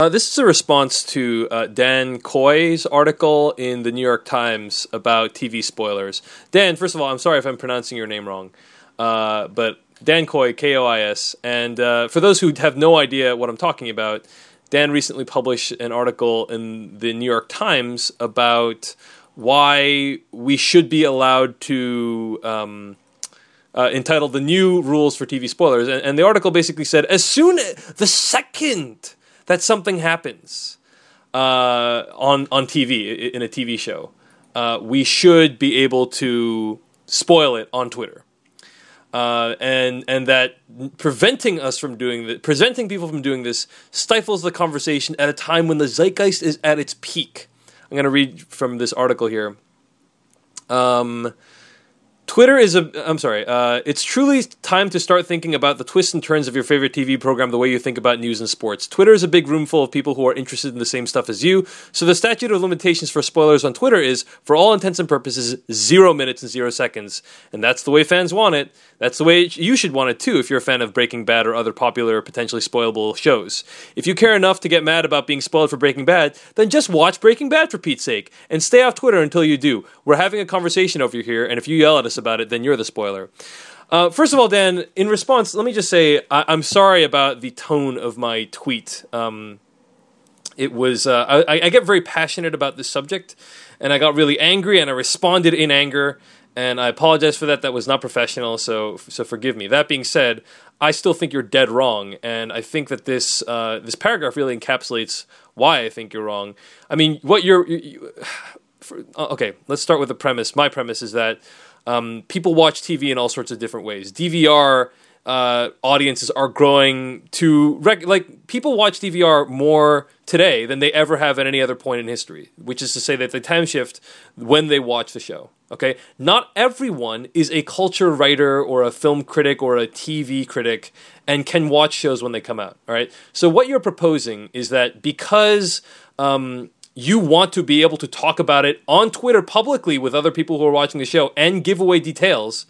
This is a response to Dan Coy's article in the New York Times about TV spoilers. Dan, first of all, I'm sorry if I'm pronouncing your name wrong, but Dan Coy, Kois. And for those who have no idea what I'm talking about, Dan recently published an article in the New York Times about why we should be allowed to, entitled The New Rules for TV Spoilers. And the article basically said, the second that something happens on TV, in a TV show, we should be able to spoil it on Twitter. And that preventing people from doing this stifles the conversation at a time when the zeitgeist is at its peak. I'm going to read from this article here. It's truly time to start thinking about the twists and turns of your favorite TV program the way you think about news and sports. Twitter is a big room full of people who are interested in the same stuff as you, so the statute of limitations for spoilers on Twitter is, for all intents and purposes, 0 minutes and 0 seconds. And that's the way fans want it. That's the way you should want it too if you're a fan of Breaking Bad or other popular, potentially spoilable shows. If you care enough to get mad about being spoiled for Breaking Bad, then just watch Breaking Bad for Pete's sake, and stay off Twitter until you do. We're having a conversation over here, and if you yell at us about it, then you're the spoiler. First of all, Dan, in response, let me just say I'm sorry about the tone of my tweet. It was I get very passionate about this subject, and I got really angry, and I responded in anger, and I apologize for that. That was not professional, so forgive me. That being said, I still think you're dead wrong, and I think that this paragraph really encapsulates why I think you're wrong. I mean, what okay, let's start with the premise. My premise is that people watch TV in all sorts of different ways. DVR audiences are growing to people watch DVR more today than they ever have at any other point in history, which is to say that they time shift when they watch the show. Okay, not everyone is a culture writer or a film critic or a TV critic and can watch shows when they come out. All right, so what you're proposing is that because you want to be able to talk about it on Twitter publicly with other people who are watching the show and give away details,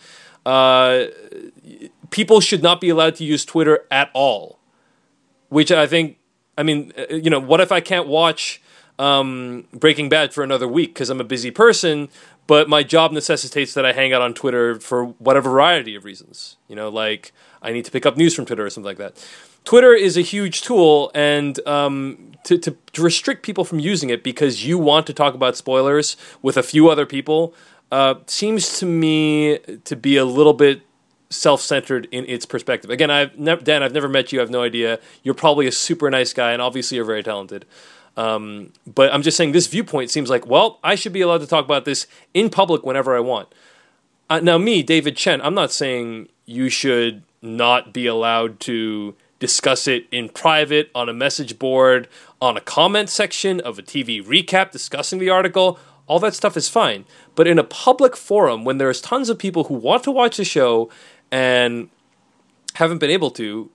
people should not be allowed to use Twitter at all. Which I think, what if I can't watch Breaking Bad for another week because I'm a busy person, but my job necessitates that I hang out on Twitter for whatever variety of reasons. Like I need to pick up news from Twitter or something like that. Twitter is a huge tool, and to restrict people from using it because you want to talk about spoilers with a few other people seems to me to be a little bit self-centered in its perspective. Again, Dan, I've never met you. I have no idea. You're probably a super nice guy, and obviously you're very talented. But I'm just saying this viewpoint seems like, well, I should be allowed to talk about this in public whenever I want. Now, me, David Chen, I'm not saying you should not be allowed to discuss it in private, on a message board, on a comment section of a TV recap discussing the article. All that stuff is fine. But in a public forum, when there's tons of people who want to watch the show and haven't been able to,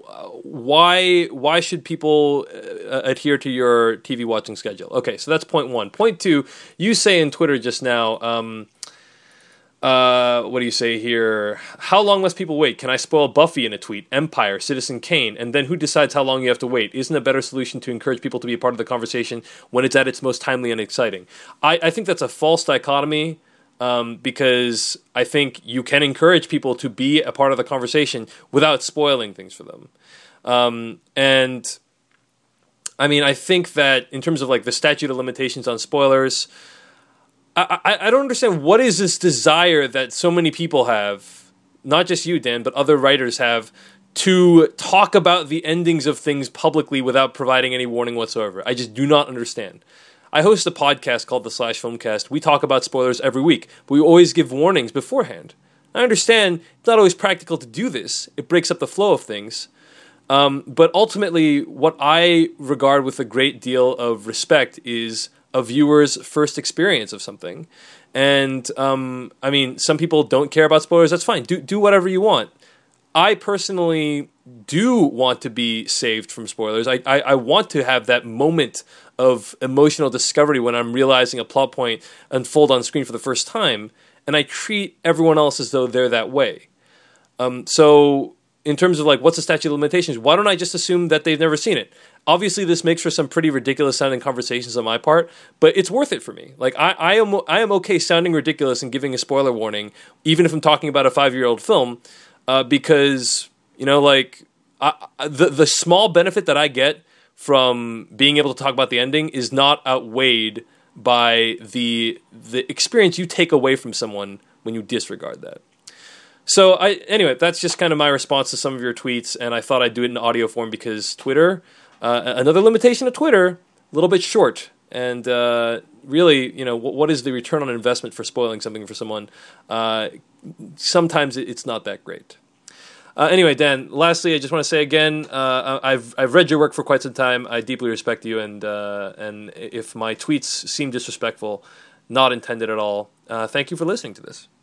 why should people adhere to your TV watching schedule? Okay, so that's point one. Point two, you say in Twitter just now, what do you say here? How long must people wait? Can I spoil Buffy in a tweet? Empire, Citizen Kane, and then who decides how long you have to wait? Isn't a better solution to encourage people to be a part of the conversation when it's at its most timely and exciting? I think that's a false dichotomy, because I think you can encourage people to be a part of the conversation without spoiling things for them. And I mean, I think that in terms of like the statute of limitations on spoilers, I don't understand what is this desire that so many people have, not just you, Dan, but other writers have, to talk about the endings of things publicly without providing any warning whatsoever. I just do not understand. I host a podcast called the Slash Filmcast. We talk about spoilers every week, but we always give warnings beforehand. I understand it's not always practical to do this. It breaks up the flow of things. But ultimately, what I regard with a great deal of respect is a viewer's first experience of something. And, some people don't care about spoilers. That's fine. Do whatever you want. I personally do want to be saved from spoilers. I want to have that moment of emotional discovery when I'm realizing a plot point unfold on screen for the first time, and I treat everyone else as though they're that way. So in terms of like what's the statute of limitations, why don't I just assume that they've never seen it? Obviously, this makes for some pretty ridiculous sounding conversations on my part, but it's worth it for me. Like I am okay sounding ridiculous and giving a spoiler warning, even if I'm talking about a 5-year-old film, because like the small benefit that I get from being able to talk about the ending is not outweighed by the experience you take away from someone when you disregard that. So anyway, that's just kind of my response to some of your tweets, and I thought I'd do it in audio form because Twitter, another limitation of Twitter, a little bit short, and really, what is the return on investment for spoiling something for someone? Sometimes it's not that great. Anyway, Dan, lastly, I just want to say again, I've read your work for quite some time. I deeply respect you, and if my tweets seem disrespectful, not intended at all, thank you for listening to this.